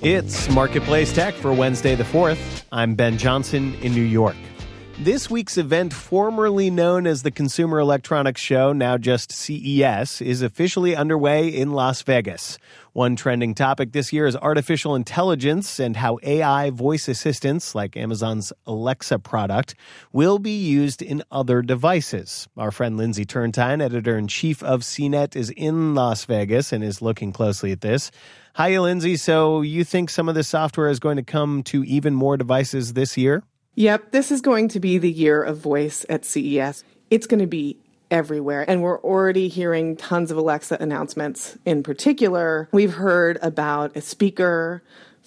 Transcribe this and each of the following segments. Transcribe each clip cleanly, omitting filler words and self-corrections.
It's Marketplace Tech for Wednesday the 4th. I'm Ben Johnson in New York. This week's event, formerly known as the Consumer Electronics Show, now just CES, is officially underway in Las Vegas. One trending topic this year is artificial intelligence and how AI voice assistants, like Amazon's Alexa product, will be used in other devices. Our friend Lindsay Turrentine, editor-in-chief of CNET, is in Las Vegas and is looking closely at this. Hi, Lindsay. So you think some of this software is going to come to even more devices this year? Yep, this is going to be the year of voice at CES. It's going to be everywhere, and we're already hearing tons of Alexa announcements. In particular, we've heard about a speaker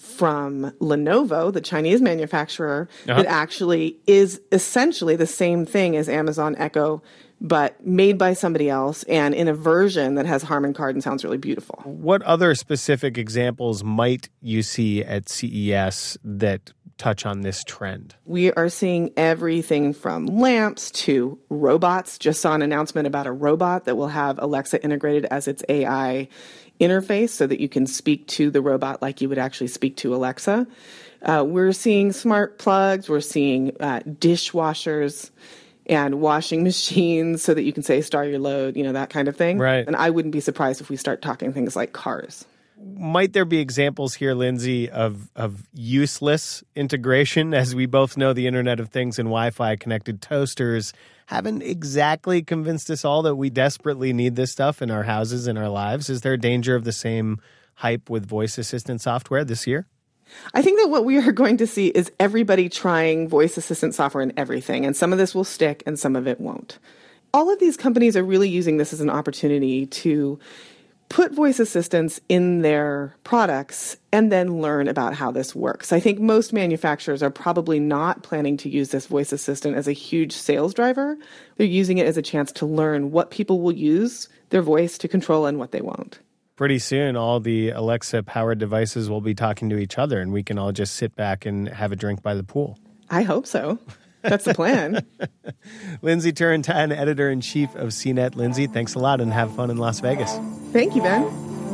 from Lenovo, the Chinese manufacturer, that actually is essentially the same thing as Amazon Echo, but made by somebody else and in a version that has Harman Kardon, sounds really beautiful. What other specific examples might you see at CES that touch on this trend? We are seeing everything from lamps to robots. Just saw an announcement about a robot that will have Alexa integrated as its AI interface so that you can speak to the robot like you would actually speak to Alexa. We're seeing smart plugs. We're seeing dishwashers and washing machines so that you can say, start your load, that kind of thing. Right. And I wouldn't be surprised if we start talking things like cars. Might there be examples here, Lindsay, of useless integration? As we both know, the Internet of Things and Wi-Fi connected toasters haven't exactly convinced us all that we desperately need this stuff in our houses and our lives. Is there a danger of the same hype with voice assistant software this year? I think that what we are going to see is everybody trying voice assistant software in everything, and some of this will stick and some of it won't. All of these companies are really using this as an opportunity to put voice assistants in their products and then learn about how this works. I think most manufacturers are probably not planning to use this voice assistant as a huge sales driver. They're using it as a chance to learn what people will use their voice to control and what they won't. Pretty soon, all the Alexa-powered devices will be talking to each other, and we can all just sit back and have a drink by the pool. I hope so. That's the plan. Lindsay Turrentine, editor-in-chief of CNET. Lindsay, thanks a lot, and have fun in Las Vegas. Thank you, Ben.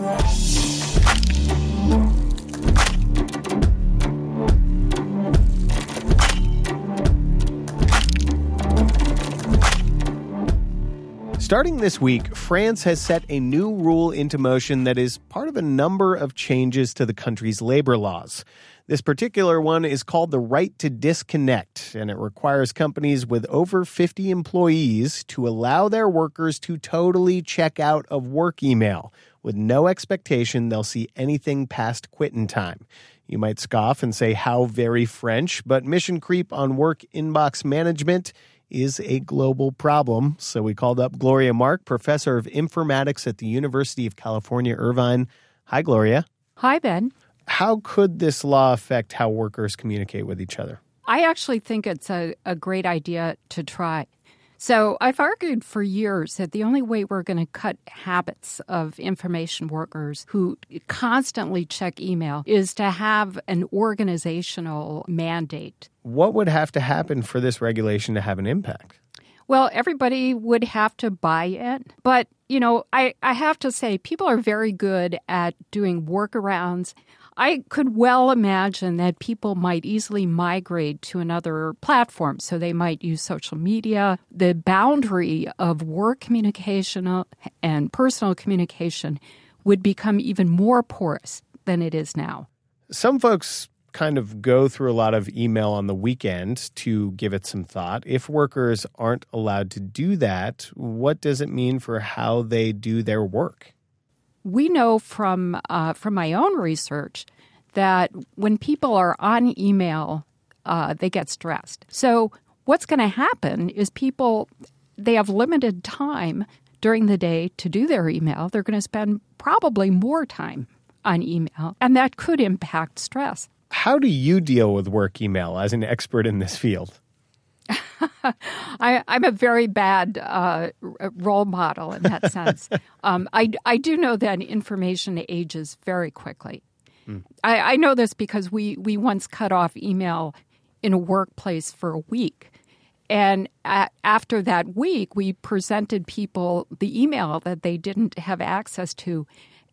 Starting this week, France has set a new rule into motion that is part of a number of changes to the country's labor laws. This particular one is called the right to disconnect, and it requires companies with over 50 employees to allow their workers to totally check out of work email with no expectation they'll see anything past quitting time. You might scoff and say, how very French, but mission creep on work inbox management is a global problem. So we called up Gloria Mark, professor of informatics at the University of California, Irvine. Hi, Gloria. Hi, Ben. How could this law affect how workers communicate with each other? I actually think it's a great idea to try. So I've argued for years that the only way we're going to cut habits of information workers who constantly check email is to have an organizational mandate. What would have to happen for this regulation to have an impact? Well, everybody would have to buy it. But, I have to say, people are very good at doing workarounds. I could well imagine that people might easily migrate to another platform. So they might use social media. The boundary of work communication and personal communication would become even more porous than it is now. Some folks kind of go through a lot of email on the weekend to give it some thought. If workers aren't allowed to do that, what does it mean for how they do their work? We know from my own research that when people are on email, they get stressed. So what's going to happen is they have limited time during the day to do their email. They're going to spend probably more time on email, and that could impact stress. How do you deal with work email as an expert in this field? I'm a very bad role model in that sense. I do know that information ages very quickly. I know this because we once cut off email in a workplace for a week. And after that week, we presented people the email that they didn't have access to.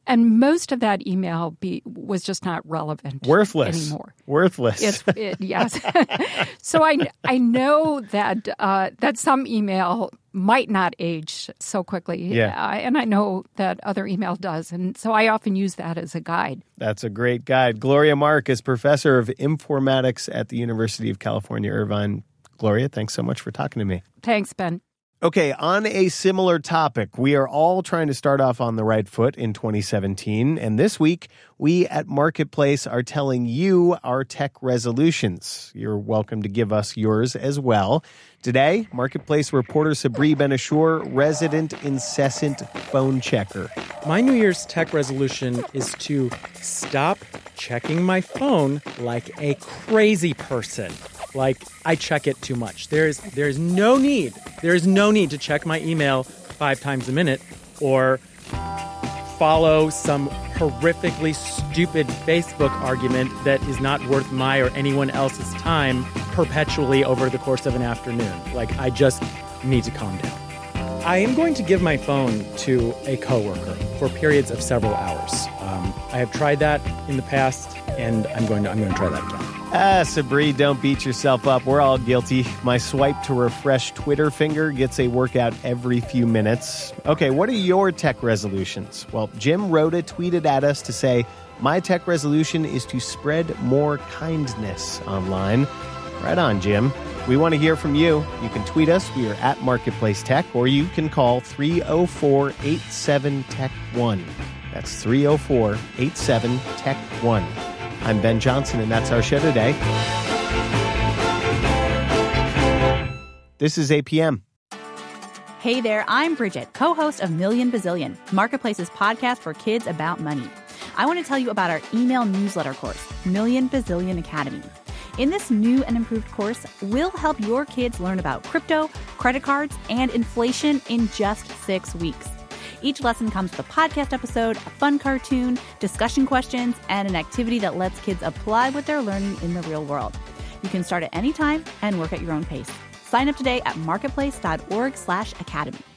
And most of that email was just not relevant anymore. Worthless. Yes. So I know that some email might not age so quickly. Yeah. And I know that other email does. And so I often use that as a guide. That's a great guide. Gloria Mark is professor of informatics at the University of California, Irvine. Gloria, thanks so much for talking to me. Thanks, Ben. Okay, on a similar topic, we are all trying to start off on the right foot in 2017. And this week, we at Marketplace are telling you our tech resolutions. You're welcome to give us yours as well. Today, Marketplace reporter Sabri Ben-Achour, resident incessant phone checker. My New Year's tech resolution is to stop checking my phone like a crazy person. Like, I check it too much. There's no need to check my email 5 times a minute or follow some horrifically stupid Facebook argument that is not worth my or anyone else's time perpetually over the course of an afternoon. Like, I just need to calm down. I am going to give my phone to a coworker for periods of several hours. I have tried that in the past, and I'm going to try that again. Sabri, don't beat yourself up. We're all guilty. My swipe to refresh Twitter finger gets a workout every few minutes. Okay, what are your tech resolutions? Well, Jim Rhoda tweeted at us to say, my tech resolution is to spread more kindness online. Right on, Jim. We want to hear from you. You can tweet us. We are at Marketplace Tech, or you can call 304-87-TECH-1. That's 304-87-TECH-1. I'm Ben Johnson, and that's our show today. This is APM. Hey there, I'm Bridget, co-host of Million Bazillion, Marketplace's podcast for kids about money. I want to tell you about our email newsletter course, Million Bazillion Academy. In this new and improved course, we'll help your kids learn about crypto, credit cards, and inflation in just 6 weeks. Each lesson comes with a podcast episode, a fun cartoon, discussion questions, and an activity that lets kids apply what they're learning in the real world. You can start at any time and work at your own pace. Sign up today at marketplace.org/academy.